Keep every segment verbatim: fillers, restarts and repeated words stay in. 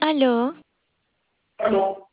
Aló, Aló,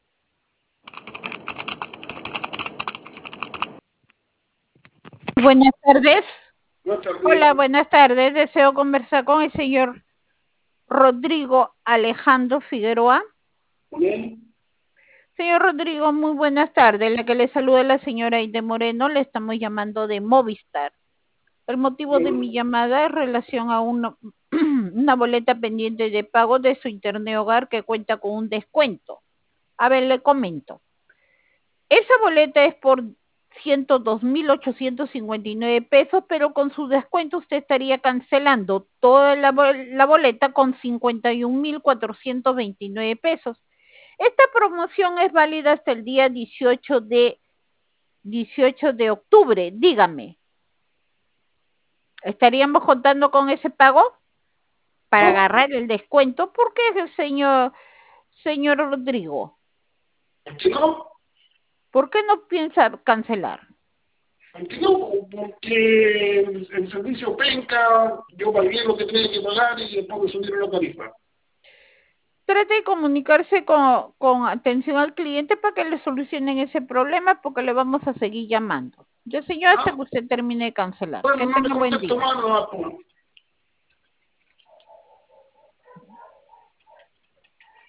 Buenas tardes. buenas tardes. Hola, buenas tardes. Deseo conversar con el señor Rodrigo Alejandro Figueroa. Muy bien. Señor Rodrigo, muy buenas tardes. La que le saluda es la señora Aide Moreno. Le estamos llamando de Movistar. El motivo de mi Bien. llamada es relación a uno- una boleta pendiente de pago de su internet hogar que cuenta con un descuento. A ver, le comento. Esa boleta es por ciento dos mil ochocientos cincuenta y nueve pesos, pero con su descuento usted estaría cancelando toda la, la boleta con cincuenta y un mil cuatrocientos veintinueve pesos. Esta promoción es válida hasta el día dieciocho de, dieciocho de octubre. Dígame, ¿estaríamos contando con ese pago para No, agarrar el descuento? ¿Por qué, señor, señor Rodrigo? ¿por qué no? ¿Por qué no piensa cancelar? ¿Por qué no? Porque el, el servicio penca, yo pagué lo que tenía que pagar y después me subieron la tarifa. Trate de comunicarse con, con atención al cliente para que le solucionen ese problema porque le vamos a seguir llamando. Yo señor hasta ¿Ah? que usted termine de cancelar. Que Bueno, no me tenga buen contesto día. más, no, pues.